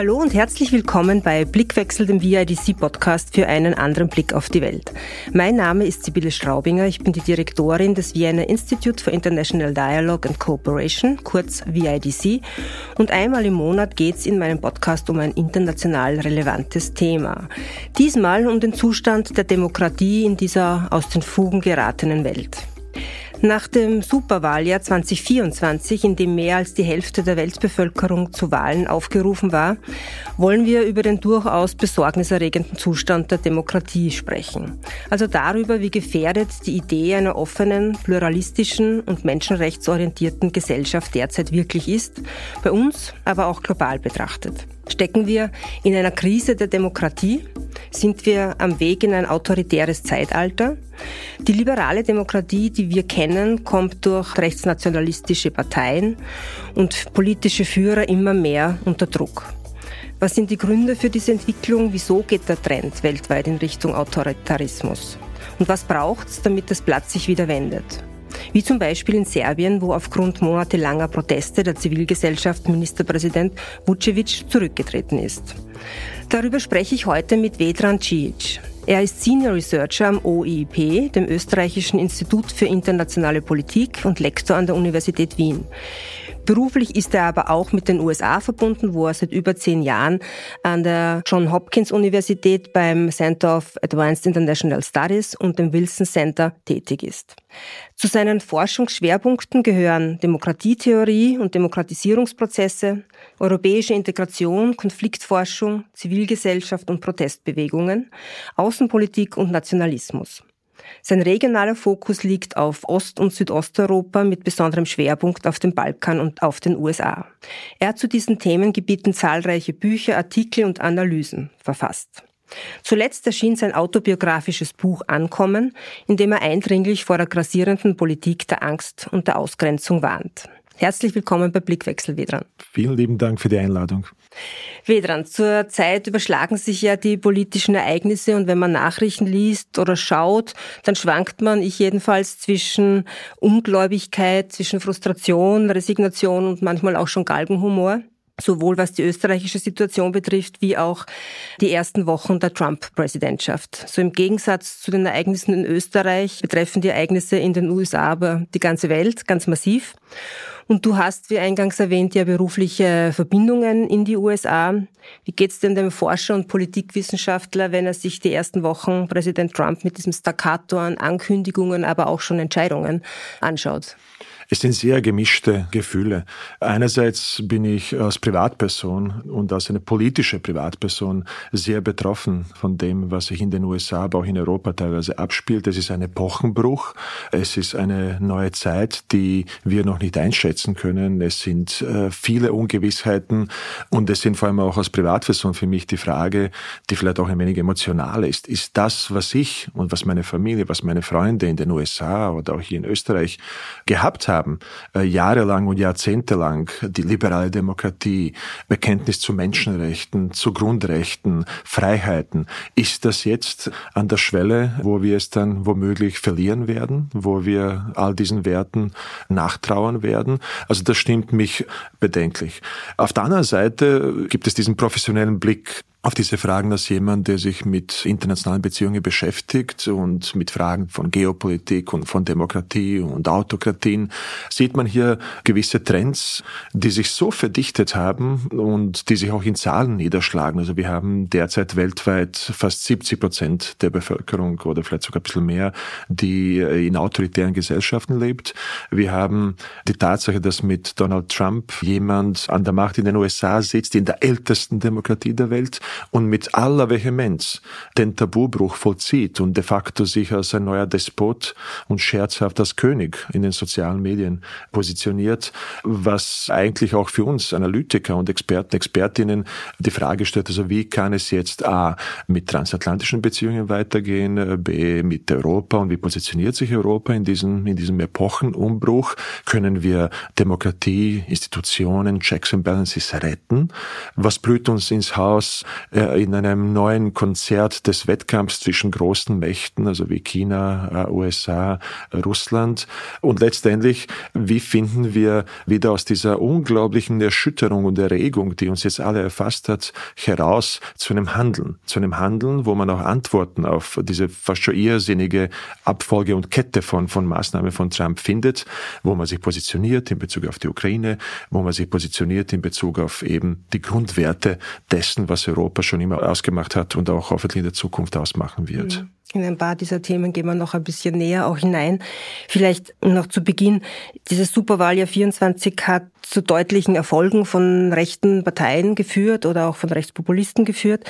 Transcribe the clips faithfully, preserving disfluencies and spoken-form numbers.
Hallo und herzlich willkommen bei Blickwechsel, dem V I D C-Podcast für einen anderen Blick auf die Welt. Mein Name ist Sibylle Straubinger, ich bin die Direktorin des Vienna Institute for International Dialogue and Cooperation, kurz V I D C, und einmal im Monat geht es in meinem Podcast um ein international relevantes Thema. Diesmal um den Zustand der Demokratie in dieser aus den Fugen geratenen Welt. Nach dem Superwahljahr zwanzig vierundzwanzig, in dem mehr als die Hälfte der Weltbevölkerung zu Wahlen aufgerufen war, wollen wir über den durchaus besorgniserregenden Zustand der Demokratie sprechen. Also darüber, wie gefährdet die Idee einer offenen, pluralistischen und menschenrechtsorientierten Gesellschaft derzeit wirklich ist, bei uns, aber auch global betrachtet. Stecken wir in einer Krise der Demokratie? Sind wir am Weg in ein autoritäres Zeitalter? Die liberale Demokratie, die wir kennen, kommt durch rechtsnationalistische Parteien und politische Führer immer mehr unter Druck. Was sind die Gründe für diese Entwicklung? Wieso geht der Trend weltweit in Richtung Autoritarismus? Und was braucht's, damit das Blatt sich wieder wendet? Wie zum Beispiel in Serbien, wo aufgrund monatelanger Proteste der Zivilgesellschaft Ministerpräsident Vučević zurückgetreten ist. Darüber spreche ich heute mit Vedran Cilic. Er ist Senior Researcher am O I I P, dem Österreichischen Institut für internationale Politik, und Lektor an der Universität Wien. Beruflich ist er aber auch mit den U S A verbunden, wo er seit über zehn Jahren an der Johns Hopkins Universität beim Center of Advanced International Studies und dem Wilson Center tätig ist. Zu seinen Forschungsschwerpunkten gehören Demokratietheorie und Demokratisierungsprozesse, europäische Integration, Konfliktforschung, Zivilgesellschaft und Protestbewegungen, Außenpolitik und Nationalismus. Sein regionaler Fokus liegt auf Ost- und Südosteuropa mit besonderem Schwerpunkt auf dem Balkan und auf den U S A. Er hat zu diesen Themengebieten zahlreiche Bücher, Artikel und Analysen verfasst. Zuletzt erschien sein autobiografisches Buch Ankommen, in dem er eindringlich vor der grassierenden Politik der Angst und der Ausgrenzung warnt. Herzlich willkommen bei Blickwechsel, Vedran. Vielen lieben Dank für die Einladung. Vedran, zur Zeit überschlagen sich ja die politischen Ereignisse, und wenn man Nachrichten liest oder schaut, dann schwankt man, ich jedenfalls, zwischen Ungläubigkeit, zwischen Frustration, Resignation und manchmal auch schon Galgenhumor. Sowohl was die österreichische Situation betrifft, wie auch die ersten Wochen der Trump-Präsidentschaft. So im Gegensatz zu den Ereignissen in Österreich betreffen die Ereignisse in den U S A aber die ganze Welt ganz massiv. Und du hast, wie eingangs erwähnt, ja berufliche Verbindungen in die U S A. Wie geht's denn dem Forscher und Politikwissenschaftler, wenn er sich die ersten Wochen Präsident Trump mit diesem Staccato an Ankündigungen, aber auch schon Entscheidungen anschaut? Es sind sehr gemischte Gefühle. Einerseits bin ich als Privatperson und als eine politische Privatperson sehr betroffen von dem, was sich in den U S A, aber auch in Europa teilweise abspielt. Es ist ein Epochenbruch. Es ist eine neue Zeit, die wir noch nicht einschätzen können. Es sind äh, viele Ungewissheiten, und es sind vor allem auch als Privatperson für mich die Frage, die vielleicht auch ein wenig emotional ist. Ist das, was ich und was meine Familie, was meine Freunde in den U S A oder auch hier in Österreich gehabt haben, haben, äh, jahrelang und jahrzehntelang, die liberale Demokratie, Bekenntnis zu Menschenrechten, zu Grundrechten, Freiheiten, ist das jetzt an der Schwelle, wo wir es dann womöglich verlieren werden, wo wir all diesen Werten nachtrauern werden? Also das stimmt mich bedenklich. Auf der anderen Seite gibt es diesen professionellen Blick auf diese Fragen, als jemand, der sich mit internationalen Beziehungen beschäftigt und mit Fragen von Geopolitik und von Demokratie und Autokratien, sieht man hier gewisse Trends, die sich so verdichtet haben und die sich auch in Zahlen niederschlagen. Also wir haben derzeit weltweit fast siebzig Prozent der Bevölkerung oder vielleicht sogar ein bisschen mehr, die in autoritären Gesellschaften lebt. Wir haben die Tatsache, dass mit Donald Trump jemand an der Macht in den U S A sitzt, in der ältesten Demokratie der Welt, und mit aller Vehemenz den Tabubruch vollzieht und de facto sich als ein neuer Despot und scherzhaft als König in den sozialen Medien positioniert, was eigentlich auch für uns Analytiker und Experten, Expertinnen die Frage stellt, also wie kann es jetzt A, mit transatlantischen Beziehungen weitergehen, B, mit Europa, und wie positioniert sich Europa in diesem, in diesem Epochenumbruch? Können wir Demokratie, Institutionen, Checks and Balances retten? Was blüht uns ins Haus in einem neuen Konzert des Wettkampfs zwischen großen Mächten, also wie China, U S A, Russland. Und letztendlich, wie finden wir wieder aus dieser unglaublichen Erschütterung und Erregung, die uns jetzt alle erfasst hat, heraus zu einem Handeln. Zu einem Handeln, wo man auch Antworten auf diese fast schon irrsinnige Abfolge und Kette von, von Maßnahmen von Trump findet, wo man sich positioniert in Bezug auf die Ukraine, wo man sich positioniert in Bezug auf eben die Grundwerte dessen, was Europa schon immer ausgemacht hat und auch hoffentlich in der Zukunft ausmachen wird. In ein paar dieser Themen gehen wir noch ein bisschen näher auch hinein. Vielleicht noch zu Beginn, dieses Superwahljahr vierundzwanzig hat zu deutlichen Erfolgen von rechten Parteien geführt oder auch von Rechtspopulisten geführt.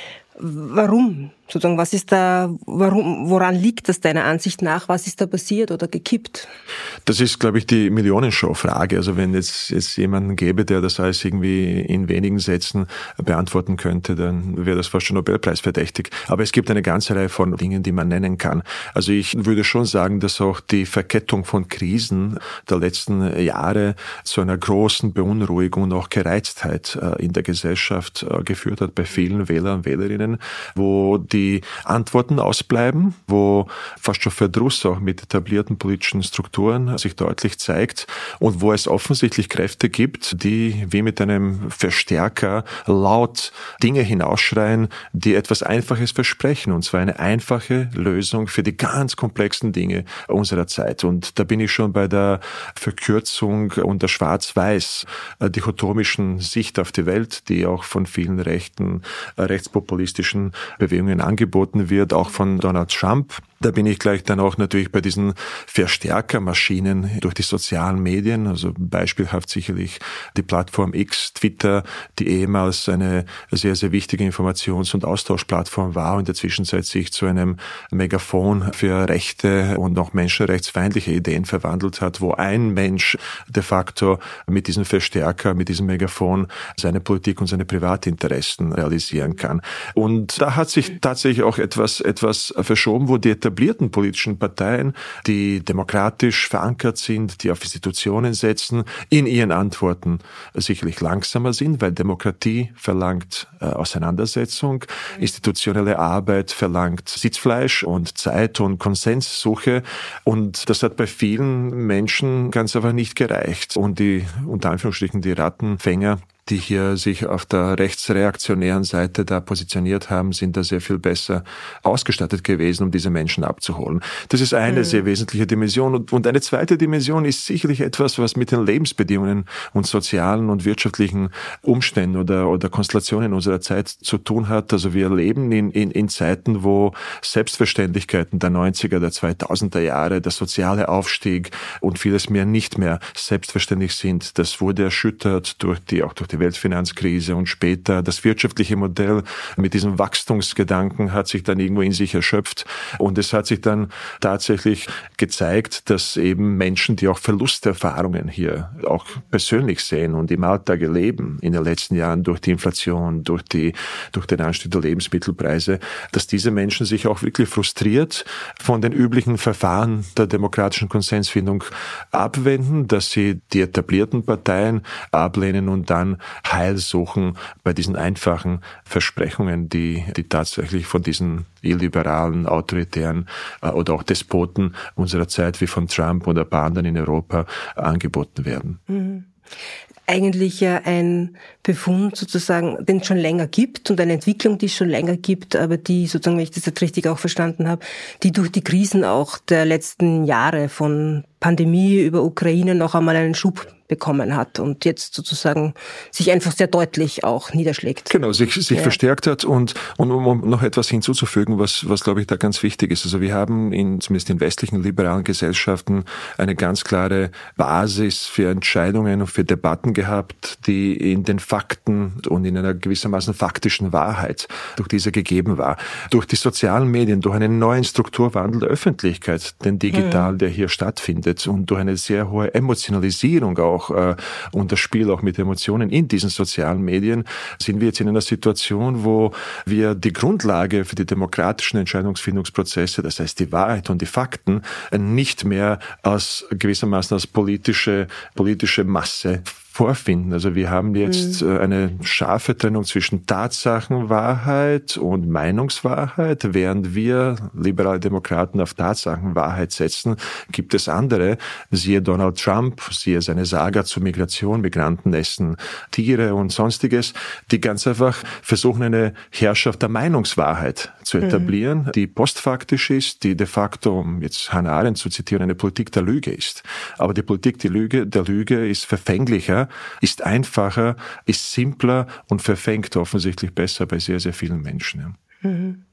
Warum? Sozusagen, was ist da, warum, woran liegt das deiner Ansicht nach? Was ist da passiert oder gekippt? Das ist, glaube ich, die Millionenshow-Frage. Also wenn jetzt, jetzt jemanden gäbe, der das alles irgendwie in wenigen Sätzen beantworten könnte, dann wäre das fast schon Nobelpreisverdächtig. Aber es gibt eine ganze Reihe von Dingen, die man nennen kann. Also ich würde schon sagen, dass auch die Verkettung von Krisen der letzten Jahre zu einer großen Beunruhigung und auch Gereiztheit in der Gesellschaft geführt hat bei vielen Wählern und Wählerinnen, wo die Die Antworten ausbleiben, wo fast schon Verdruss auch mit etablierten politischen Strukturen sich deutlich zeigt und wo es offensichtlich Kräfte gibt, die wie mit einem Verstärker laut Dinge hinausschreien, die etwas Einfaches versprechen, und zwar eine einfache Lösung für die ganz komplexen Dinge unserer Zeit. Und da bin ich schon bei der Verkürzung und der schwarz-weiß dichotomischen Sicht auf die Welt, die auch von vielen rechten, rechtspopulistischen Bewegungen angeboten wird, auch von Donald Trump. Da bin ich gleich dann auch natürlich bei diesen Verstärkermaschinen durch die sozialen Medien, also beispielhaft sicherlich die Plattform X, Twitter, die ehemals eine sehr, sehr wichtige Informations- und Austauschplattform war und in der Zwischenzeit sich zu einem Megafon für rechte und auch menschenrechtsfeindliche Ideen verwandelt hat, wo ein Mensch de facto mit diesem Verstärker, mit diesem Megafon seine Politik und seine Privatinteressen realisieren kann. Und da hat sich tatsächlich auch etwas, etwas verschoben, wo die etablierten politischen Parteien, die demokratisch verankert sind, die auf Institutionen setzen, in ihren Antworten sicherlich langsamer sind, weil Demokratie verlangt äh, Auseinandersetzung, institutionelle Arbeit verlangt Sitzfleisch und Zeit und Konsenssuche, und das hat bei vielen Menschen ganz einfach nicht gereicht. Und die, unter Anführungsstrichen, die Rattenfänger, die hier sich auf der rechtsreaktionären Seite da positioniert haben, sind da sehr viel besser ausgestattet gewesen, um diese Menschen abzuholen. Das ist eine mhm. sehr wesentliche Dimension. Und, und eine zweite Dimension ist sicherlich etwas, was mit den Lebensbedingungen und sozialen und wirtschaftlichen Umständen oder, oder Konstellationen unserer Zeit zu tun hat. Also wir leben in, in, in Zeiten, wo Selbstverständlichkeiten der neunziger, der zweitausender Jahre, der soziale Aufstieg und vieles mehr nicht mehr selbstverständlich sind. Das wurde erschüttert durch die, auch durch die Weltfinanzkrise, und später das wirtschaftliche Modell mit diesem Wachstumsgedanken hat sich dann irgendwo in sich erschöpft, und es hat sich dann tatsächlich gezeigt, dass eben Menschen, die auch Verlusterfahrungen hier auch persönlich sehen und im Alltag erleben in den letzten Jahren durch die Inflation, durch die, durch den Anstieg der Lebensmittelpreise, dass diese Menschen sich auch wirklich frustriert von den üblichen Verfahren der demokratischen Konsensfindung abwenden, dass sie die etablierten Parteien ablehnen und dann Heil suchen bei diesen einfachen Versprechungen, die, die tatsächlich von diesen illiberalen, autoritären äh, oder auch Despoten unserer Zeit wie von Trump oder ein paar anderen in Europa angeboten werden. Mhm. Eigentlich ja ein Befund sozusagen, den es schon länger gibt, und eine Entwicklung, die es schon länger gibt, aber die sozusagen, wenn ich das jetzt richtig auch verstanden habe, die durch die Krisen auch der letzten Jahre von Pandemie über Ukraine noch einmal einen Schub bekommen hat und jetzt sozusagen sich einfach sehr deutlich auch niederschlägt. Genau, sich, sich ja. verstärkt hat, und, und um noch etwas hinzuzufügen, was, was glaube ich da ganz wichtig ist. Also wir haben in, zumindest in westlichen liberalen Gesellschaften eine ganz klare Basis für Entscheidungen und für Debatten gehabt, die in den Fakten und in einer gewissermaßen faktischen Wahrheit durch diese gegeben war. Durch die sozialen Medien, durch einen neuen Strukturwandel der Öffentlichkeit, den digital, mhm. der hier stattfindet, und durch eine sehr hohe Emotionalisierung auch äh, und das Spiel auch mit Emotionen in diesen sozialen Medien, sind wir jetzt in einer Situation, wo wir die Grundlage für die demokratischen Entscheidungsfindungsprozesse, das heißt die Wahrheit und die Fakten, nicht mehr als gewissermaßen als politische politische Masse vorfinden. Also wir haben jetzt mhm. eine scharfe Trennung zwischen Tatsachenwahrheit und Meinungswahrheit. Während wir liberale Demokraten auf Tatsachenwahrheit setzen, gibt es andere, siehe Donald Trump, siehe seine Saga zur Migration, Migranten essen Tiere und sonstiges, die ganz einfach versuchen, eine Herrschaft der Meinungswahrheit zu etablieren, mhm. die postfaktisch ist, die de facto, um jetzt Hannah Arendt zu zitieren, eine Politik der Lüge ist. Aber die Politik die Lüge, der Lüge ist verfänglicher, ist einfacher, ist simpler und verfängt offensichtlich besser bei sehr, sehr vielen Menschen. Ja. Mhm.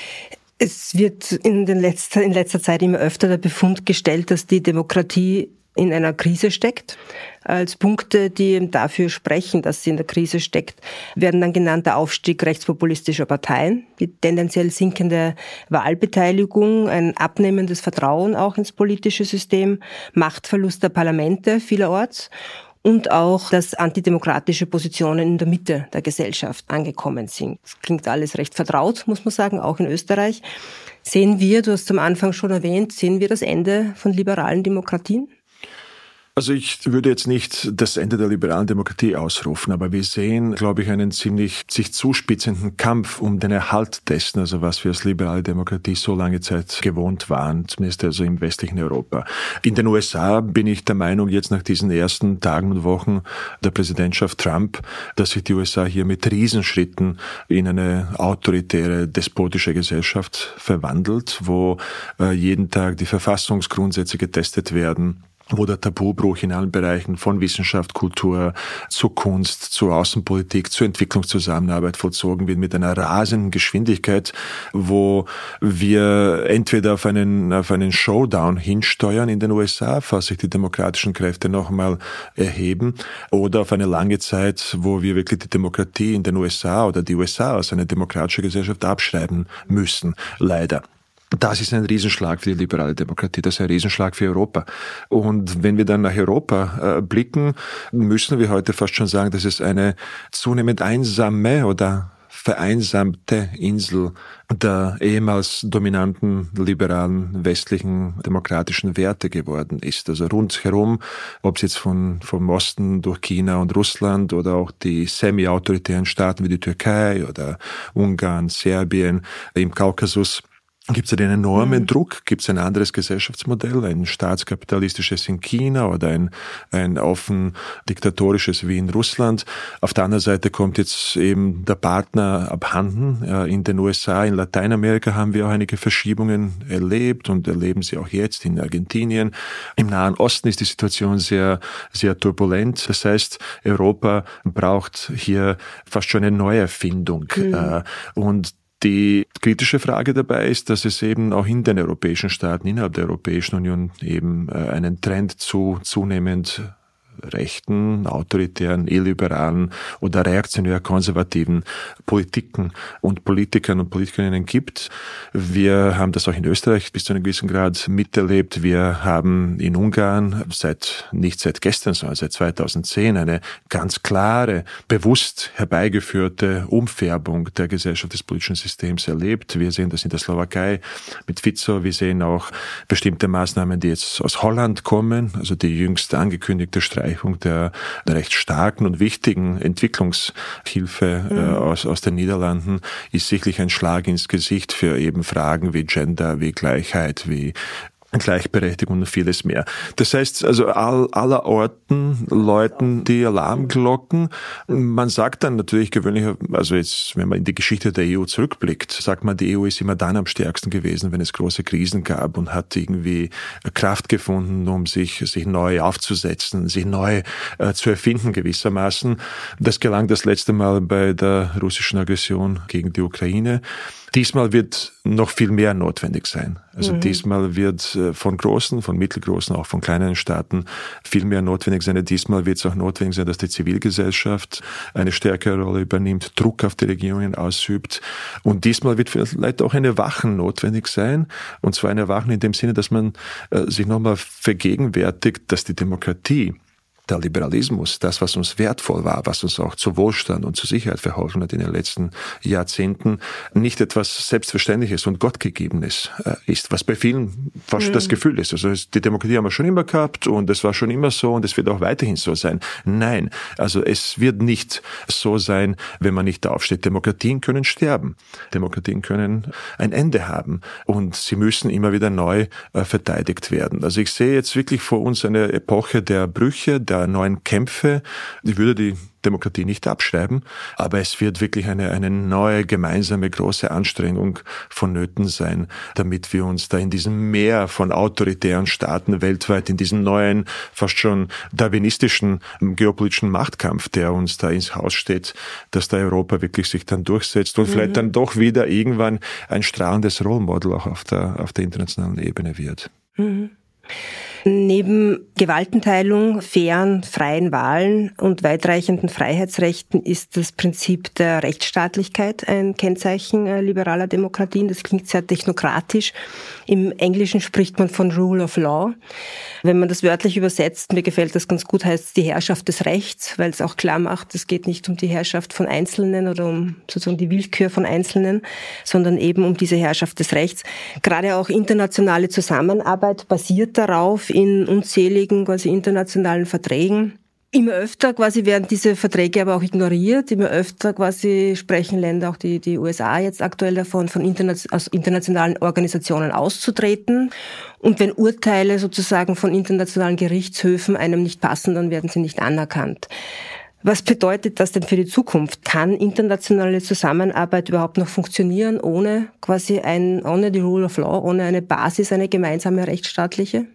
Es wird in, den letzter, in letzter Zeit immer öfter der Befund gestellt, dass die Demokratie in einer Krise steckt. Als Punkte, die dafür sprechen, dass sie in der Krise steckt, werden dann genannt der Aufstieg rechtspopulistischer Parteien, die tendenziell sinkende Wahlbeteiligung, ein abnehmendes Vertrauen auch ins politische System, Machtverlust der Parlamente vielerorts und auch, dass antidemokratische Positionen in der Mitte der Gesellschaft angekommen sind. Das klingt alles recht vertraut, muss man sagen, auch in Österreich. Sehen wir, du hast es am Anfang schon erwähnt, sehen wir das Ende von liberalen Demokratien? Also ich würde jetzt nicht das Ende der liberalen Demokratie ausrufen, aber wir sehen, glaube ich, einen ziemlich sich zuspitzenden Kampf um den Erhalt dessen, also was wir als liberale Demokratie so lange Zeit gewohnt waren, zumindest also im westlichen Europa. In den U S A bin ich der Meinung, jetzt nach diesen ersten Tagen und Wochen der Präsidentschaft Trump, dass sich die U S A hier mit Riesenschritten in eine autoritäre, despotische Gesellschaft verwandelt, wo äh, jeden Tag die Verfassungsgrundsätze getestet werden, wo der Tabubruch in allen Bereichen von Wissenschaft, Kultur, zu Kunst, zu Außenpolitik, zur Entwicklungszusammenarbeit vollzogen wird mit einer rasenden Geschwindigkeit, wo wir entweder auf einen, auf einen Showdown hinsteuern in den U S A, falls sich die demokratischen Kräfte noch einmal erheben, oder auf eine lange Zeit, wo wir wirklich die Demokratie in den U S A oder die U S A als eine demokratische Gesellschaft abschreiben müssen, leider. Das ist ein Riesenschlag für die liberale Demokratie, das ist ein Riesenschlag für Europa. Und wenn wir dann nach Europa äh, blicken, müssen wir heute fast schon sagen, dass es eine zunehmend einsame oder vereinsamte Insel der ehemals dominanten liberalen westlichen demokratischen Werte geworden ist. Also rundherum, ob es jetzt von vom Osten durch China und Russland oder auch die semi-autoritären Staaten wie die Türkei oder Ungarn, Serbien, im Kaukasus, gibt es einen enormen mhm. Druck? Gibt es ein anderes Gesellschaftsmodell, ein staatskapitalistisches in China oder ein, ein offen diktatorisches wie in Russland? Auf der anderen Seite kommt jetzt eben der Partner abhanden. In den U S A, in Lateinamerika haben wir auch einige Verschiebungen erlebt und erleben sie auch jetzt in Argentinien. Im Nahen Osten ist die Situation sehr, sehr turbulent. Das heißt, Europa braucht hier fast schon eine Neuerfindung. Mhm. Und die kritische Frage dabei ist, dass es eben auch in den europäischen Staaten, innerhalb der Europäischen Union eben einen Trend zu zunehmend rechten, autoritären, illiberalen oder reaktionär-konservativen Politiken und Politikern und Politikerinnen gibt. Wir haben das auch in Österreich bis zu einem gewissen Grad miterlebt. Wir haben in Ungarn seit, nicht seit gestern, sondern seit zweitausendzehn eine ganz klare, bewusst herbeigeführte Umfärbung der Gesellschaft des politischen Systems erlebt. Wir sehen das in der Slowakei mit Fico. Wir sehen auch bestimmte Maßnahmen, die jetzt aus Holland kommen, also die jüngst angekündigte Streichung der, der recht starken und wichtigen Entwicklungshilfe mhm. äh, aus, aus den Niederlanden ist sicherlich ein Schlag ins Gesicht für eben Fragen wie Gender, wie Gleichheit, wie Gleichberechtigung und vieles mehr. Das heißt, also all, aller Orten läuten die Alarmglocken. Man sagt dann natürlich gewöhnlich, also jetzt, wenn man in die Geschichte der E U zurückblickt, sagt man, die E U ist immer dann am stärksten gewesen, wenn es große Krisen gab und hat irgendwie Kraft gefunden, um sich, sich neu aufzusetzen, sich neu äh, zu erfinden gewissermaßen. Das gelang das letzte Mal bei der russischen Aggression gegen die Ukraine. Diesmal wird noch viel mehr notwendig sein. Also mhm. diesmal wird von großen, von mittelgroßen, auch von kleineren Staaten viel mehr notwendig sein. Diesmal wird es auch notwendig sein, dass die Zivilgesellschaft eine stärkere Rolle übernimmt, Druck auf die Regierungen ausübt. Und diesmal wird vielleicht auch eine Wachen notwendig sein. Und zwar eine Wachen in dem Sinne, dass man äh, sich nochmal vergegenwärtigt, dass die Demokratie der Liberalismus, das, was uns wertvoll war, was uns auch zu Wohlstand und zu Sicherheit verholfen hat in den letzten Jahrzehnten, nicht etwas Selbstverständliches und Gottgegebenes ist, was bei vielen fast mhm. das Gefühl ist. Also die Demokratie haben wir schon immer gehabt und es war schon immer so und es wird auch weiterhin so sein. Nein, also es wird nicht so sein, wenn man nicht aufsteht. Demokratien können sterben. Demokratien können ein Ende haben und sie müssen immer wieder neu äh, verteidigt werden. Also ich sehe jetzt wirklich vor uns eine Epoche der Brüche, der neuen Kämpfe. Ich würde die Demokratie nicht abschreiben, aber es wird wirklich eine, eine neue, gemeinsame, große Anstrengung vonnöten sein, damit wir uns da in diesem Meer von autoritären Staaten weltweit, in diesem neuen, fast schon darwinistischen geopolitischen Machtkampf, der uns da ins Haus steht, dass da Europa wirklich sich dann durchsetzt und mhm. vielleicht dann doch wieder irgendwann ein strahlendes Role Model auch auf der, auf der internationalen Ebene wird. Mhm. Neben Gewaltenteilung, fairen, freien Wahlen und weitreichenden Freiheitsrechten ist das Prinzip der Rechtsstaatlichkeit ein Kennzeichen liberaler Demokratien. Das klingt sehr technokratisch. Im Englischen spricht man von Rule of Law. Wenn man das wörtlich übersetzt, mir gefällt das ganz gut, heißt es die Herrschaft des Rechts, weil es auch klar macht, es geht nicht um die Herrschaft von Einzelnen oder um sozusagen die Willkür von Einzelnen, sondern eben um diese Herrschaft des Rechts. Gerade auch internationale Zusammenarbeit basiert darauf in unzähligen quasi internationalen Verträgen. Immer öfter quasi werden diese Verträge aber auch ignoriert. Immer öfter quasi sprechen Länder, auch die, die U S A jetzt aktuell davon, von interna- aus internationalen Organisationen auszutreten. Und wenn Urteile sozusagen von internationalen Gerichtshöfen einem nicht passen, dann werden sie nicht anerkannt. Was bedeutet das denn für die Zukunft? Kann internationale Zusammenarbeit überhaupt noch funktionieren ohne quasi ein, ohne die Rule of Law, ohne eine Basis, eine gemeinsame rechtsstaatliche?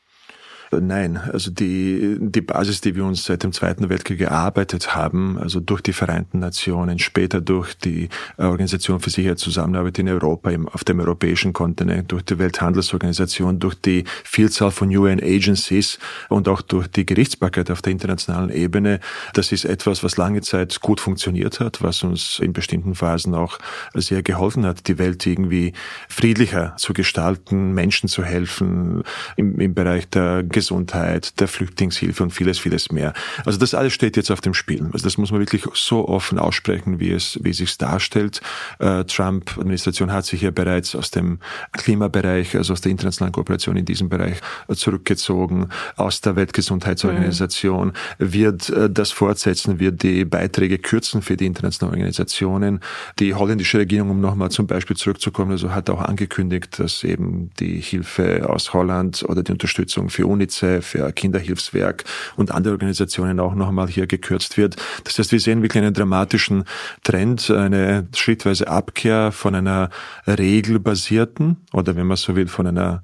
Nein, also die, die Basis, die wir uns seit dem Zweiten Weltkrieg erarbeitet haben, also durch die Vereinten Nationen, später durch die Organisation für Sicherheit und Zusammenarbeit in Europa, auf dem europäischen Kontinent, durch die Welthandelsorganisation, durch die Vielzahl von U N Agencies und auch durch die Gerichtsbarkeit auf der internationalen Ebene, das ist etwas, was lange Zeit gut funktioniert hat, was uns in bestimmten Phasen auch sehr geholfen hat, die Welt irgendwie friedlicher zu gestalten, Menschen zu helfen, im, im Bereich der Gesundheit, der Flüchtlingshilfe und vieles, vieles mehr. Also das alles steht jetzt auf dem Spiel. Also das muss man wirklich so offen aussprechen, wie es, wie es sich darstellt. Äh, Trump-Administration hat sich ja bereits aus dem Klimabereich, also aus der internationalen Kooperation in diesem Bereich zurückgezogen, aus der Weltgesundheitsorganisation, mhm. wird äh, das fortsetzen, wird die Beiträge kürzen für die internationalen Organisationen. Die holländische Regierung, um nochmal zum Beispiel zurückzukommen, also hat auch angekündigt, dass eben die Hilfe aus Holland oder die Unterstützung für UNICEF, für Kinderhilfswerk und andere Organisationen auch noch einmal hier gekürzt wird. Das heißt, wir sehen wirklich einen dramatischen Trend, eine schrittweise Abkehr von einer regelbasierten oder wenn man so will, von einer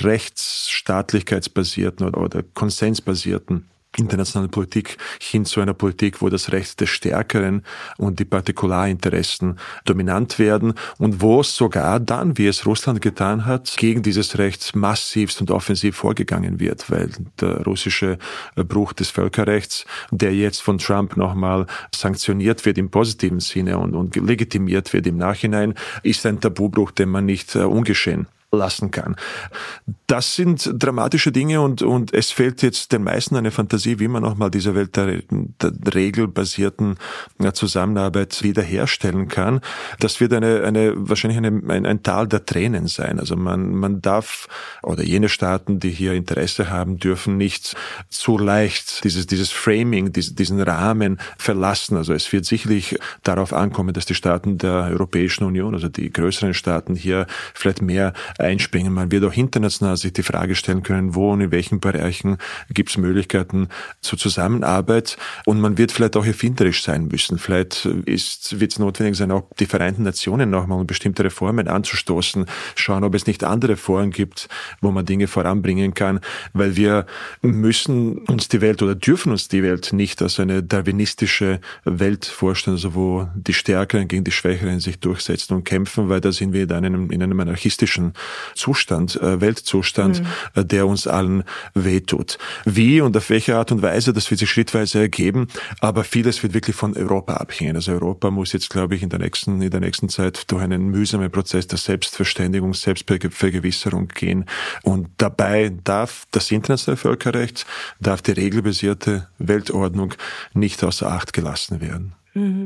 rechtsstaatlichkeitsbasierten oder, oder konsensbasierten internationale Politik hin zu einer Politik, wo das Recht des Stärkeren und die Partikularinteressen dominant werden und wo es sogar dann, wie es Russland getan hat, gegen dieses Recht massivst und offensiv vorgegangen wird, weil der russische Bruch des Völkerrechts, der jetzt von Trump nochmal sanktioniert wird im positiven Sinne und, und legitimiert wird im Nachhinein, ist ein Tabubruch, den man nicht uh, ungeschehen lassen kann. Das sind dramatische Dinge und, und es fehlt jetzt den meisten eine Fantasie, wie man nochmal diese Welt der, der regelbasierten Zusammenarbeit wiederherstellen kann. Das wird eine, eine, wahrscheinlich eine, ein, ein Tal der Tränen sein. Also man, man darf, oder jene Staaten, die hier Interesse haben, dürfen nicht zu leicht dieses, dieses Framing, diesen, diesen Rahmen verlassen. Also es wird sicherlich darauf ankommen, dass die Staaten der Europäischen Union, also die größeren Staaten hier vielleicht mehr einspringen. Man wird auch international sich die Frage stellen können, wo und in welchen Bereichen gibt es Möglichkeiten zur Zusammenarbeit und man wird vielleicht auch erfinderisch sein müssen. Vielleicht ist, wird es notwendig sein, auch die Vereinten Nationen nochmal um bestimmte Reformen anzustoßen, schauen, ob es nicht andere Foren gibt, wo man Dinge voranbringen kann, weil wir müssen uns die Welt oder dürfen uns die Welt nicht als eine darwinistische Welt vorstellen, also wo die Stärkeren gegen die Schwächeren sich durchsetzen und kämpfen, weil da sind wir in einem, in einem anarchistischen Zustand, äh, Weltzustand, mhm. äh, der uns allen wehtut. Wie und auf welche Art und Weise, das wird sich schrittweise ergeben, aber vieles wird wirklich von Europa abhängen. Also Europa muss jetzt, glaube ich, in der nächsten, in der nächsten Zeit durch einen mühsamen Prozess der Selbstverständigung, Selbstvergewisserung gehen. Und dabei darf das internationale Völkerrecht, darf die regelbasierte Weltordnung nicht außer Acht gelassen werden. Mhm.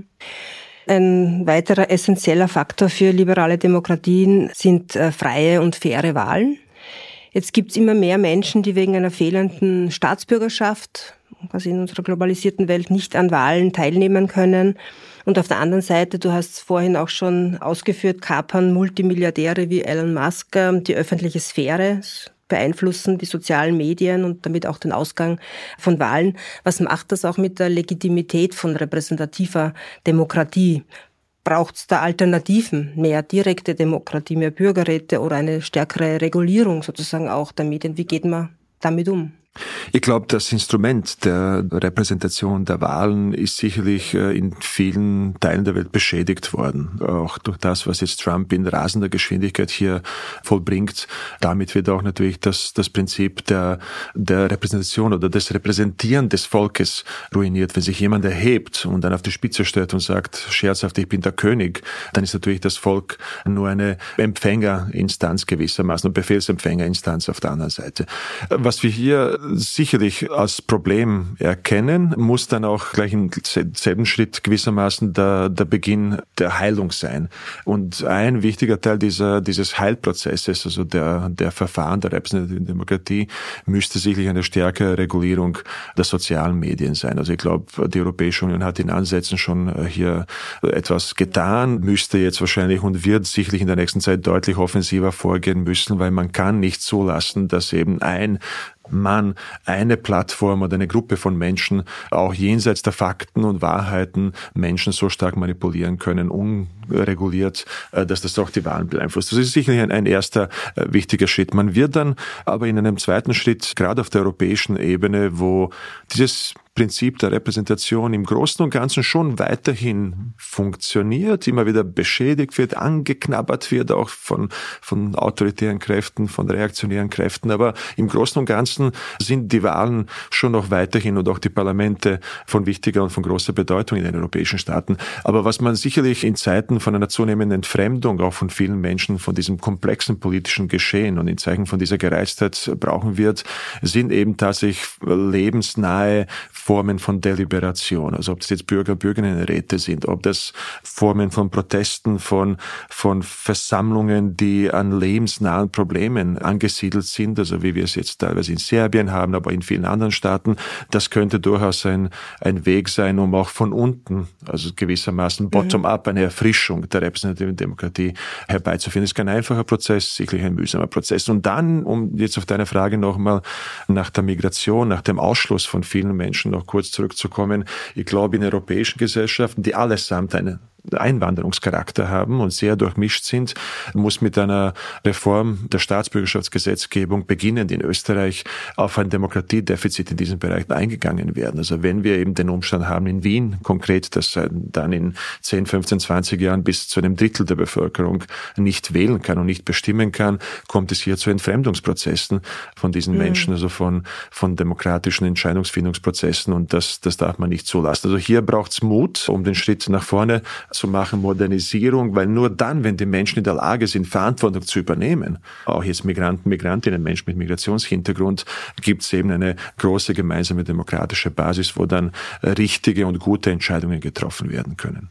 Ein weiterer essentieller Faktor für liberale Demokratien sind äh, freie und faire Wahlen. Jetzt gibt es immer mehr Menschen, die wegen einer fehlenden Staatsbürgerschaft, quasi in unserer globalisierten Welt, nicht an Wahlen teilnehmen können. Und auf der anderen Seite, du hast es vorhin auch schon ausgeführt, kapern Multimilliardäre wie Elon Musk äh, die öffentliche Sphäre, beeinflussen die sozialen Medien und damit auch den Ausgang von Wahlen. Was macht das auch mit der Legitimität von repräsentativer Demokratie? Braucht es da Alternativen, mehr direkte Demokratie, mehr Bürgerräte oder eine stärkere Regulierung sozusagen auch der Medien? Wie geht man damit um? Ich glaube, das Instrument der Repräsentation der Wahlen ist sicherlich in vielen Teilen der Welt beschädigt worden. Auch durch das, was jetzt Trump in rasender Geschwindigkeit hier vollbringt. Damit wird auch natürlich das, das Prinzip der, der Repräsentation oder des Repräsentieren des Volkes ruiniert. Wenn sich jemand erhebt und dann auf die Spitze stellt und sagt, scherzhaft, ich bin der König, dann ist natürlich das Volk nur eine Empfängerinstanz gewissermaßen und Befehlsempfängerinstanz auf der anderen Seite. Was wir hier sicherlich als Problem erkennen, muss dann auch gleich im selben Schritt gewissermaßen der, der Beginn der Heilung sein. Und ein wichtiger Teil dieser, dieses Heilprozesses, also der, der Verfahren der repräsentativen Demokratie, müsste sicherlich eine stärkere Regulierung der sozialen Medien sein. Also ich glaube, die Europäische Union hat in Ansätzen schon hier etwas getan, müsste jetzt wahrscheinlich und wird sicherlich in der nächsten Zeit deutlich offensiver vorgehen müssen, weil man kann nicht zulassen, dass eben ein man eine Plattform oder eine Gruppe von Menschen auch jenseits der Fakten und Wahrheiten Menschen so stark manipulieren können, unreguliert, dass das auch die Wahlen beeinflusst. Das ist sicherlich ein, ein erster äh, wichtiger Schritt. Man wird dann aber in einem zweiten Schritt, gerade auf der europäischen Ebene, wo dieses Prinzip der Repräsentation im Großen und Ganzen schon weiterhin funktioniert, immer wieder beschädigt wird, angeknabbert wird, auch von, von autoritären Kräften, von reaktionären Kräften. Aber im Großen und Ganzen sind die Wahlen schon noch weiterhin und auch die Parlamente von wichtiger und von großer Bedeutung in den europäischen Staaten. Aber was man sicherlich in Zeiten von einer zunehmenden Entfremdung auch von vielen Menschen von diesem komplexen politischen Geschehen und in Zeichen von dieser Gereiztheit brauchen wird, sind eben tatsächlich lebensnahe Formen von Deliberation, also ob das jetzt Bürger, Bürgerinnenräte sind, ob das Formen von Protesten, von, von Versammlungen, die an lebensnahen Problemen angesiedelt sind, also wie wir es jetzt teilweise in Serbien haben, aber in vielen anderen Staaten. Das könnte durchaus ein, ein Weg sein, um auch von unten, also gewissermaßen bottom-up, eine Erfrischung der repräsentativen Demokratie herbeizuführen. Das ist kein einfacher Prozess, sicherlich ein mühsamer Prozess. Und dann, um jetzt auf deine Frage nochmal nach der Migration, nach dem Ausschluss von vielen Menschen noch kurz zurückzukommen. Ich glaube, in europäischen Gesellschaften, die allesamt einen Einwanderungscharakter haben und sehr durchmischt sind, muss mit einer Reform der Staatsbürgerschaftsgesetzgebung beginnend in Österreich auf ein Demokratiedefizit in diesem Bereich eingegangen werden. Also wenn wir eben den Umstand haben in Wien konkret, dass dann in zehn, fünfzehn, zwanzig Jahren bis zu einem Drittel der Bevölkerung nicht wählen kann und nicht bestimmen kann, kommt es hier zu Entfremdungsprozessen von diesen mhm. Menschen, also von, von demokratischen Entscheidungsfindungsprozessen, und das, das darf man nicht zulassen. Also hier braucht es Mut, um den Schritt nach vorne zu machen, Modernisierung, weil nur dann, wenn die Menschen in der Lage sind, Verantwortung zu übernehmen, auch jetzt Migranten, Migrantinnen, Menschen mit Migrationshintergrund, gibt es eben eine große gemeinsame demokratische Basis, wo dann richtige und gute Entscheidungen getroffen werden können.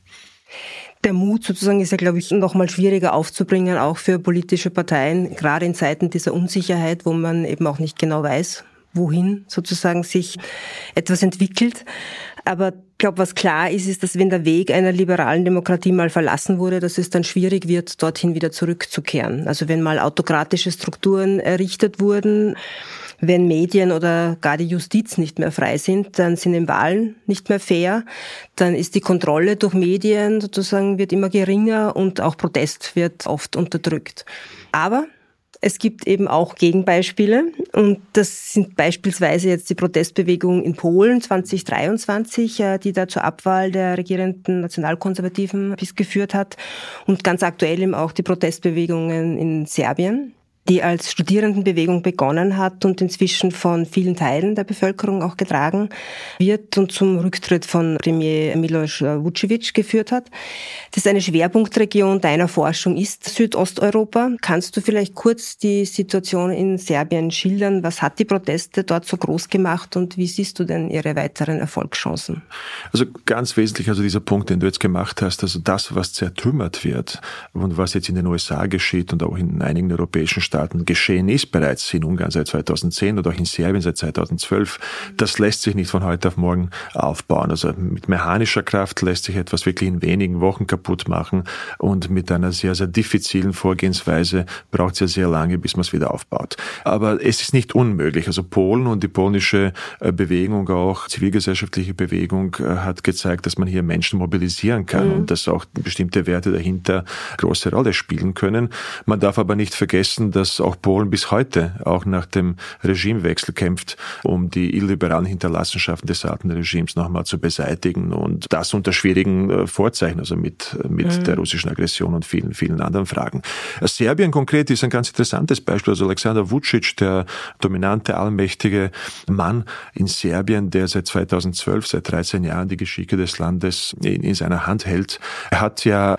Der Mut sozusagen ist ja, glaube ich, noch mal schwieriger aufzubringen, auch für politische Parteien, gerade in Zeiten dieser Unsicherheit, wo man eben auch nicht genau weiß, wohin sozusagen sich etwas entwickelt. Aber ich glaube, was klar ist, ist, dass wenn der Weg einer liberalen Demokratie mal verlassen wurde, dass es dann schwierig wird, dorthin wieder zurückzukehren. Also wenn mal autokratische Strukturen errichtet wurden, wenn Medien oder gar die Justiz nicht mehr frei sind, dann sind die Wahlen nicht mehr fair, dann ist die Kontrolle durch Medien sozusagen wird immer geringer und auch Protest wird oft unterdrückt. Aber es gibt eben auch Gegenbeispiele, und das sind beispielsweise jetzt die Protestbewegung in Polen zwanzig dreiundzwanzig, die da zur Abwahl der regierenden Nationalkonservativen bis geführt hat, und ganz aktuell eben auch die Protestbewegungen in Serbien. die als Studierendenbewegung begonnen hat und inzwischen von vielen Teilen der Bevölkerung auch getragen wird und zum Rücktritt von Premier Miloš Vučević geführt hat. Das ist eine Schwerpunktregion deiner Forschung ist Südosteuropa. Kannst du vielleicht kurz die Situation in Serbien schildern? Was hat die Proteste dort so groß gemacht und wie siehst du denn ihre weiteren Erfolgschancen? Also ganz wesentlich, also dieser Punkt, den du jetzt gemacht hast, also das, was zertrümmert wird und was jetzt in den U S A geschieht und auch in einigen europäischen Staaten geschehen ist, bereits in Ungarn seit zweitausendzehn oder auch in Serbien seit zweitausendzwölf, das lässt sich nicht von heute auf morgen aufbauen. Also mit mechanischer Kraft lässt sich etwas wirklich in wenigen Wochen kaputt machen und mit einer sehr, sehr diffizilen Vorgehensweise braucht es ja sehr lange, bis man es wieder aufbaut. Aber es ist nicht unmöglich. Also Polen und die polnische Bewegung, auch zivilgesellschaftliche Bewegung, hat gezeigt, dass man hier Menschen mobilisieren kann mhm. und dass auch bestimmte Werte dahinter große Rolle spielen können. Man darf aber nicht vergessen, dass auch Polen bis heute, auch nach dem Regimewechsel kämpft, um die illiberalen Hinterlassenschaften des alten Regimes nochmal zu beseitigen und das unter schwierigen Vorzeichen, also mit, mit mhm. der russischen Aggression und vielen, vielen anderen Fragen. Serbien konkret ist ein ganz interessantes Beispiel. Also Aleksandar Vučić, der dominante, allmächtige Mann in Serbien, der seit zweitausendzwölf, seit dreizehn Jahren die Geschicke des Landes in, in seiner Hand hält. Er hat ja,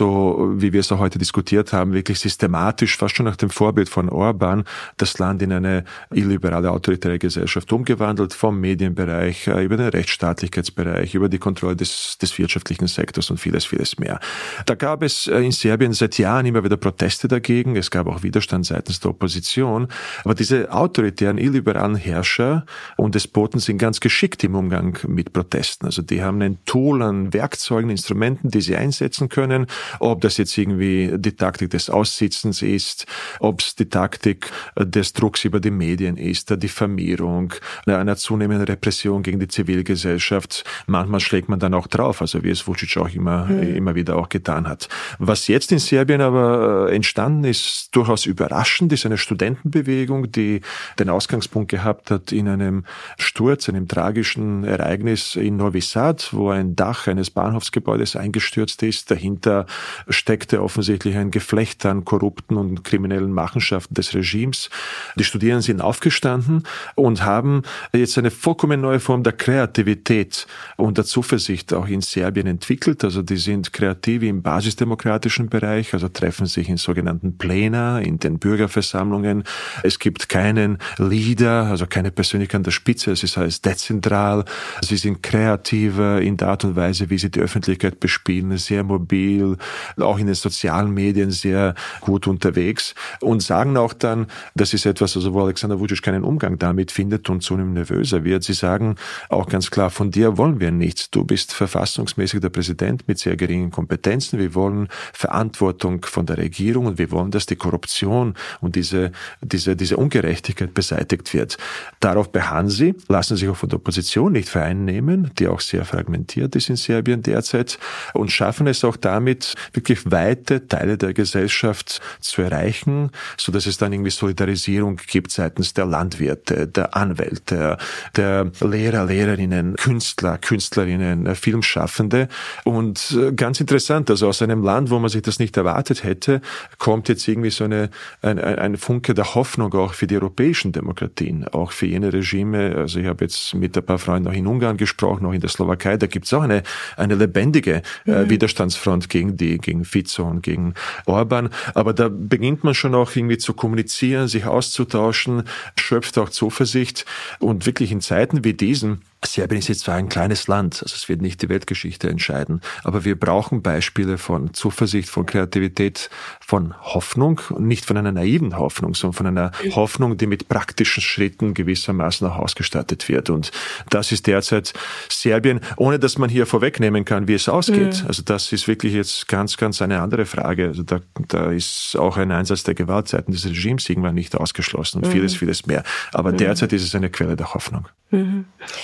so wie wir es auch heute diskutiert haben, wirklich systematisch, fast schon nach dem Vorbild von Orban, das Land in eine illiberale, autoritäre Gesellschaft umgewandelt, vom Medienbereich, über den Rechtsstaatlichkeitsbereich, über die Kontrolle des, des wirtschaftlichen Sektors und vieles, vieles mehr. Da gab es in Serbien seit Jahren immer wieder Proteste dagegen, es gab auch Widerstand seitens der Opposition, aber diese autoritären, illiberalen Herrscher und Despoten sind ganz geschickt im Umgang mit Protesten. Also die haben ein Tool an Werkzeugen, Instrumenten, die sie einsetzen können, ob das jetzt irgendwie die Taktik des Aussitzens ist, ob es die Taktik des Drucks über die Medien ist, der Diffamierung, einer zunehmenden Repression gegen die Zivilgesellschaft. Manchmal schlägt man dann auch drauf, also wie es Vučić auch immer, mhm. immer wieder auch getan hat. Was jetzt in Serbien aber entstanden ist, durchaus überraschend, ist eine Studentenbewegung, die den Ausgangspunkt gehabt hat in einem Sturz, einem tragischen Ereignis in Novi Sad, wo ein Dach eines Bahnhofsgebäudes eingestürzt ist. Dahinter steckte offensichtlich ein Geflecht an korrupten und kriminellen Machenschaften des Regimes. Die Studierenden sind aufgestanden und haben jetzt eine vollkommen neue Form der Kreativität und der Zuversicht auch in Serbien entwickelt. Also die sind kreativ im basisdemokratischen Bereich, also treffen sich in sogenannten Plena, in den Bürgerversammlungen. Es gibt keinen Leader, also keine Persönlichkeit an der Spitze, es ist alles dezentral. Sie sind kreativer in der Art und Weise, wie sie die Öffentlichkeit bespielen, sehr mobil, auch in den sozialen Medien sehr gut unterwegs und sagen auch dann, das ist etwas, also wo Aleksandar Vučić keinen Umgang damit findet und zunehmend nervöser wird. Sie sagen auch ganz klar, von dir wollen wir nichts. Du bist verfassungsmäßig der Präsident mit sehr geringen Kompetenzen. Wir wollen Verantwortung von der Regierung und wir wollen, dass die Korruption und diese, diese, diese Ungerechtigkeit beseitigt wird. Darauf beharren sie, lassen sich auch von der Opposition nicht vereinnehmen, die auch sehr fragmentiert ist in Serbien derzeit und schaffen es auch damit, wirklich weite Teile der Gesellschaft zu erreichen, so dass es dann irgendwie Solidarisierung gibt seitens der Landwirte, der Anwälte, der Lehrer, Lehrerinnen, Künstler, Künstlerinnen, Filmschaffende. Und ganz interessant, also aus einem Land, wo man sich das nicht erwartet hätte, kommt jetzt irgendwie so eine, ein, ein Funke der Hoffnung auch für die europäischen Demokratien, auch für jene Regime. Also ich habe jetzt mit ein paar Freunden auch in Ungarn gesprochen, auch in der Slowakei, da gibt es auch eine, eine lebendige mhm. äh, Widerstandsfront gegen die, gegen Fico und gegen Orban. Aber da beginnt man schon auch irgendwie zu kommunizieren, sich auszutauschen, schöpft auch Zuversicht und wirklich in Zeiten wie diesen. Serbien ist jetzt zwar ein kleines Land, also es wird nicht die Weltgeschichte entscheiden, aber wir brauchen Beispiele von Zuversicht, von Kreativität, von Hoffnung, nicht von einer naiven Hoffnung, sondern von einer Hoffnung, die mit praktischen Schritten gewissermaßen auch ausgestattet wird. Und das ist derzeit Serbien, ohne dass man hier vorwegnehmen kann, wie es ausgeht. Mhm. Also das ist wirklich jetzt ganz, ganz eine andere Frage. Also da, da ist auch ein Einsatz der Gewalt seitens des Regimes irgendwann nicht ausgeschlossen und mhm. vieles, vieles mehr. Aber mhm. derzeit ist es eine Quelle der Hoffnung. Mhm.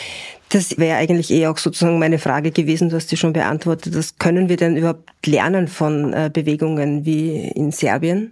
Das wäre eigentlich eh auch sozusagen meine Frage gewesen, du hast die schon beantwortet. Was können wir denn überhaupt lernen von äh, Bewegungen wie in Serbien?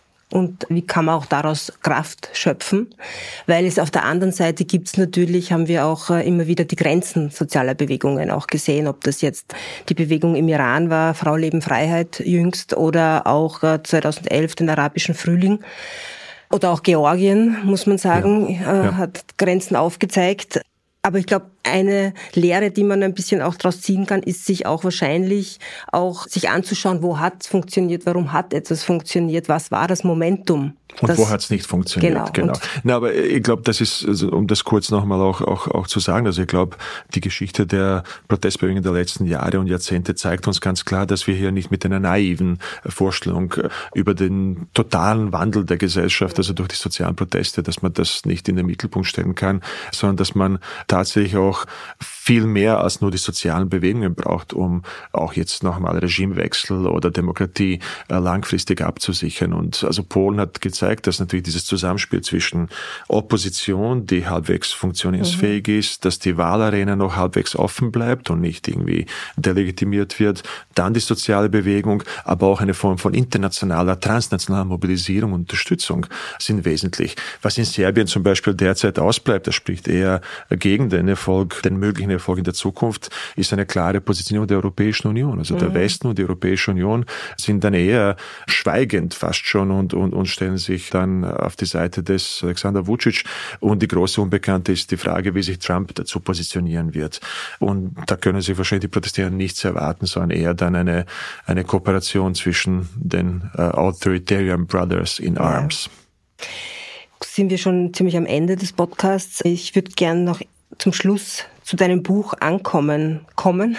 Und wie kann man auch daraus Kraft schöpfen? Weil es auf der anderen Seite gibt es natürlich, haben wir auch äh, immer wieder die Grenzen sozialer Bewegungen auch gesehen, ob das jetzt die Bewegung im Iran war, Frau, Leben, Freiheit jüngst, oder auch äh, zweitausendelf den arabischen Frühling. Oder auch Georgien, muss man sagen, ja. Ja. hat Grenzen aufgezeigt. Aber ich glaube, eine Lehre, die man ein bisschen auch daraus ziehen kann, ist sich auch wahrscheinlich auch sich anzuschauen, wo hat es funktioniert, warum hat etwas funktioniert, was war das Momentum. Und das, wo hat es nicht funktioniert? Genau. genau. Na, aber ich glaube, das ist, also, um das kurz nochmal auch, auch, auch zu sagen, also ich glaube, die Geschichte der Protestbewegungen der letzten Jahre und Jahrzehnte zeigt uns ganz klar, dass wir hier nicht mit einer naiven Vorstellung über den totalen Wandel der Gesellschaft, also durch die sozialen Proteste, dass man das nicht in den Mittelpunkt stellen kann, sondern dass man tatsächlich auch viel mehr als nur die sozialen Bewegungen braucht, um auch jetzt nochmal Regimewechsel oder Demokratie langfristig abzusichern. Und also Polen hat gezeigt, dass natürlich dieses Zusammenspiel zwischen Opposition, die halbwegs funktionsfähig mhm. ist, dass die Wahlarena noch halbwegs offen bleibt und nicht irgendwie delegitimiert wird, dann die soziale Bewegung, aber auch eine Form von internationaler, transnationaler Mobilisierung und Unterstützung sind wesentlich. Was in Serbien zum Beispiel derzeit ausbleibt, das spricht eher gegen den Erfolg, den möglichen Erfolg in der Zukunft, ist eine klare Positionierung der Europäischen Union. Also mhm. der Westen und die Europäische Union sind dann eher schweigend fast schon und, und, und stellen sich dann auf die Seite des Alexander Vučić. Und die große Unbekannte ist die Frage, wie sich Trump dazu positionieren wird. Und da können sich wahrscheinlich die Protestierer nichts erwarten, sondern eher dann eine, eine Kooperation zwischen den uh, Authoritarian Brothers in Arms. Ja. Sind wir schon ziemlich am Ende des Podcasts. Ich würde gerne noch zum Schluss zu deinem Buch Ankommen kommen,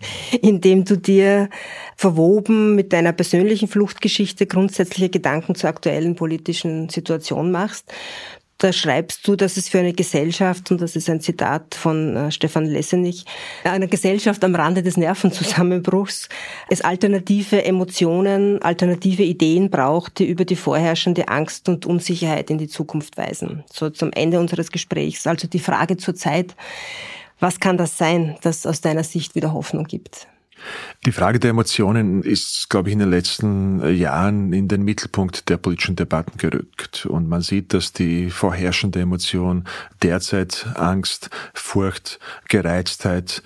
in dem du dir verwoben mit deiner persönlichen Fluchtgeschichte grundsätzliche Gedanken zur aktuellen politischen Situation machst. Da schreibst du, dass es für eine Gesellschaft, und das ist ein Zitat von äh, Stefan Lessenich, eine Gesellschaft am Rande des Nervenzusammenbruchs, es alternative Emotionen, alternative Ideen braucht, die über die vorherrschende Angst und Unsicherheit in die Zukunft weisen. So zum Ende unseres Gesprächs. Also die Frage zur Zeit, was kann das sein, das aus deiner Sicht wieder Hoffnung gibt? Die Frage der Emotionen ist, glaube ich, in den letzten Jahren in den Mittelpunkt der politischen Debatten gerückt. Und man sieht, dass die vorherrschende Emotion derzeit Angst, Furcht, Gereiztheit,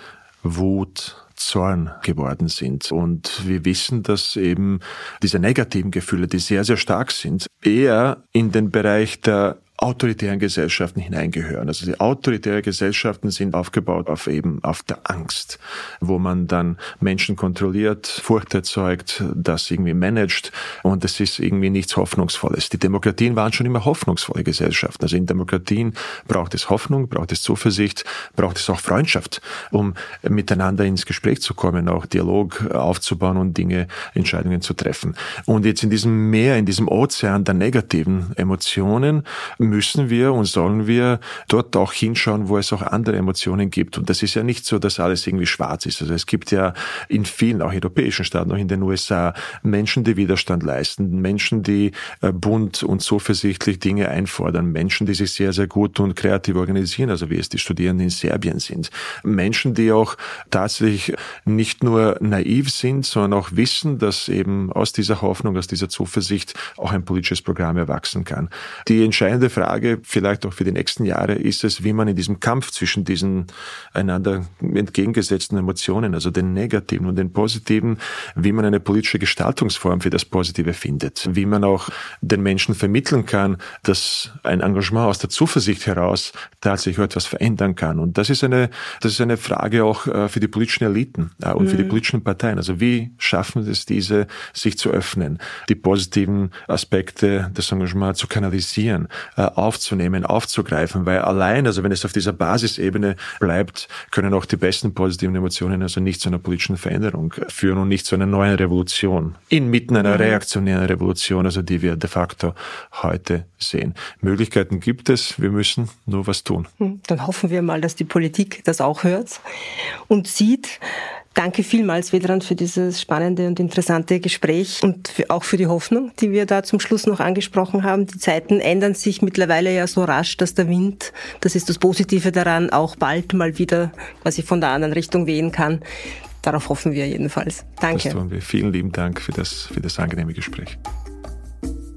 Wut, Zorn geworden sind. Und wir wissen, dass eben diese negativen Gefühle, die sehr, sehr stark sind, eher in den Bereich der autoritären Gesellschaften hineingehören. Also die autoritären Gesellschaften sind aufgebaut auf eben auf der Angst, wo man dann Menschen kontrolliert, Furcht erzeugt, das irgendwie managt, und es ist irgendwie nichts Hoffnungsvolles. Die Demokratien waren schon immer hoffnungsvolle Gesellschaften. Also in Demokratien braucht es Hoffnung, braucht es Zuversicht, braucht es auch Freundschaft, um miteinander ins Gespräch zu kommen, auch Dialog aufzubauen und Dinge, Entscheidungen zu treffen. Und jetzt in diesem Meer, in diesem Ozean der negativen Emotionen müssen wir und sollen wir dort auch hinschauen, wo es auch andere Emotionen gibt. Und das ist ja nicht so, dass alles irgendwie schwarz ist. Also es gibt ja in vielen, auch europäischen Staaten, auch in den U S A, Menschen, die Widerstand leisten, Menschen, die bunt und zuversichtlich Dinge einfordern, Menschen, die sich sehr, sehr gut und kreativ organisieren, also wie es die Studierenden in Serbien sind. Menschen, die auch tatsächlich nicht nur naiv sind, sondern auch wissen, dass eben aus dieser Hoffnung, aus dieser Zuversicht auch ein politisches Programm erwachsen kann. Die entscheidende Frage, vielleicht auch für die nächsten Jahre, ist es, wie man in diesem Kampf zwischen diesen einander entgegengesetzten Emotionen, also den negativen und den positiven, wie man eine politische Gestaltungsform für das Positive findet, wie man auch den Menschen vermitteln kann, dass ein Engagement aus der Zuversicht heraus tatsächlich etwas verändern kann. Und das ist eine, das ist eine Frage auch für die politischen Eliten und für die politischen Parteien. Also wie schaffen es diese, sich zu öffnen, die positiven Aspekte des Engagements zu kanalisieren, aufzunehmen, aufzugreifen, weil allein, also wenn es auf dieser Basisebene bleibt, können auch die besten positiven Emotionen also nicht zu einer politischen Veränderung führen und nicht zu einer neuen Revolution, inmitten einer reaktionären Revolution, also die wir de facto heute sehen. Möglichkeiten gibt es, wir müssen nur was tun. Dann hoffen wir mal, dass die Politik das auch hört und sieht. Danke vielmals, Vedran, für dieses spannende und interessante Gespräch und für, auch für die Hoffnung, die wir da zum Schluss noch angesprochen haben. Die Zeiten ändern sich mittlerweile ja so rasch, dass der Wind, das ist das Positive daran, auch bald mal wieder quasi von der anderen Richtung wehen kann. Darauf hoffen wir jedenfalls. Danke. Das tun wir. Vielen lieben Dank für das, für das angenehme Gespräch.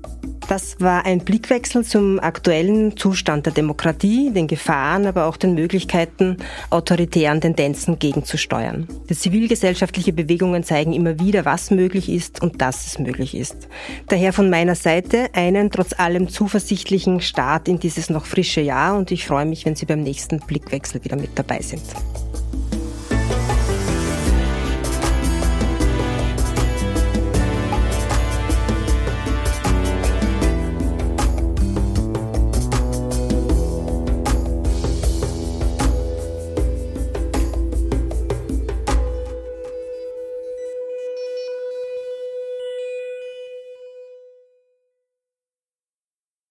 Das war ein Blickwechsel zum aktuellen Zustand der Demokratie, den Gefahren, aber auch den Möglichkeiten, autoritären Tendenzen gegenzusteuern. Die zivilgesellschaftliche Bewegungen zeigen immer wieder, was möglich ist und dass es möglich ist. Daher von meiner Seite einen trotz allem zuversichtlichen Start in dieses noch frische Jahr und ich freue mich, wenn Sie beim nächsten Blickwechsel wieder mit dabei sind.